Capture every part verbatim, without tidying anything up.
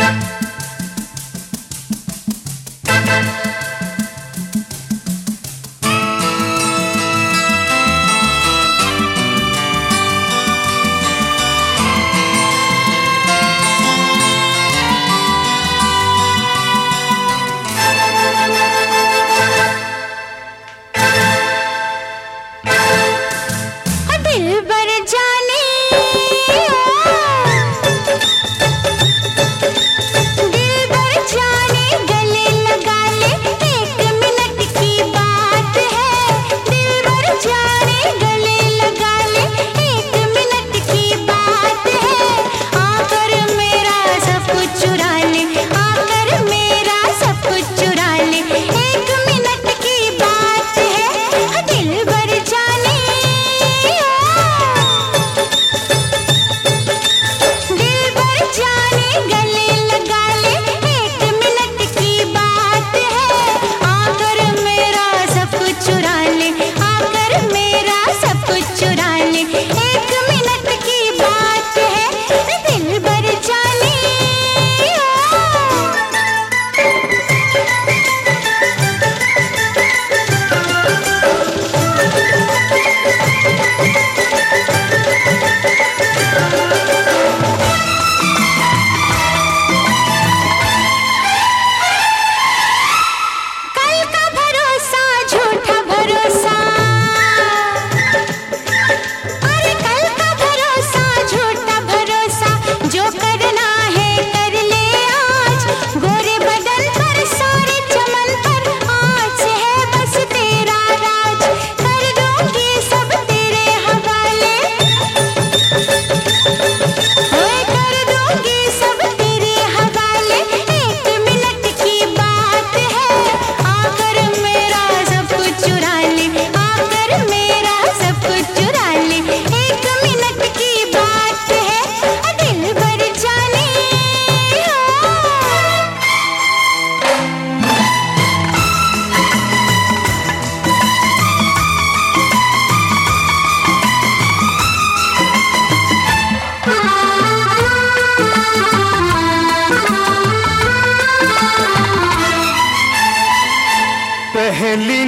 पहली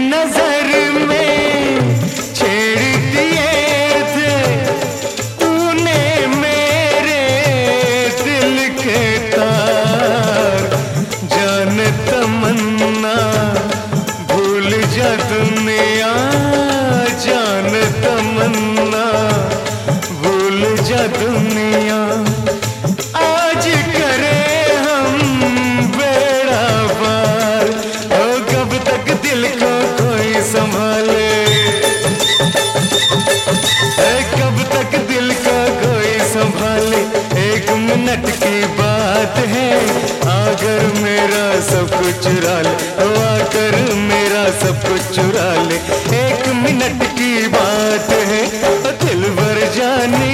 नजर में छेड़ दिए थे तूने मेरे दिल के तार। जान तमन्ना भूल जा दुनिया, जान तमन्ना भूल जा दुनिया। आज करे हम बेड़ा पार, ओ कब तक दिल को कोई संभाले, कब तक दिल को कोई संभाले। एक मिनट की बात है, आकर मेरा सब कुछ चुरा ले, आकर मेरा सब कुछ चुरा ले। एक मिनट की बात है, दिल भर जानी।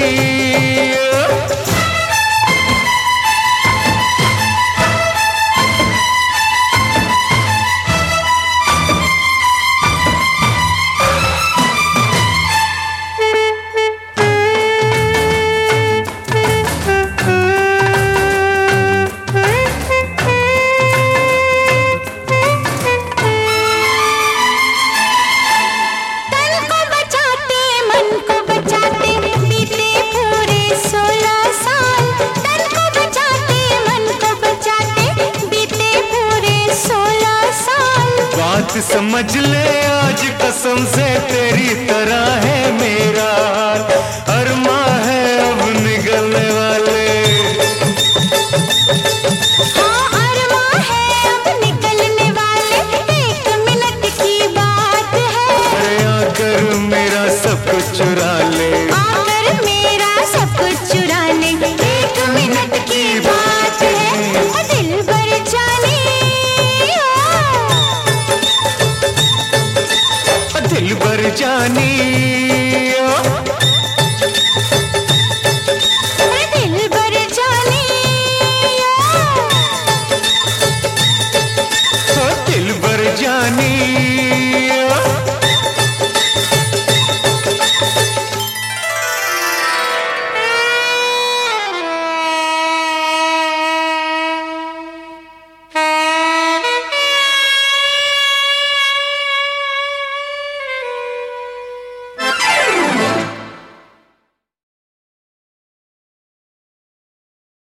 समझ ले आज कसम से तेरी तरह है मेरा हाल।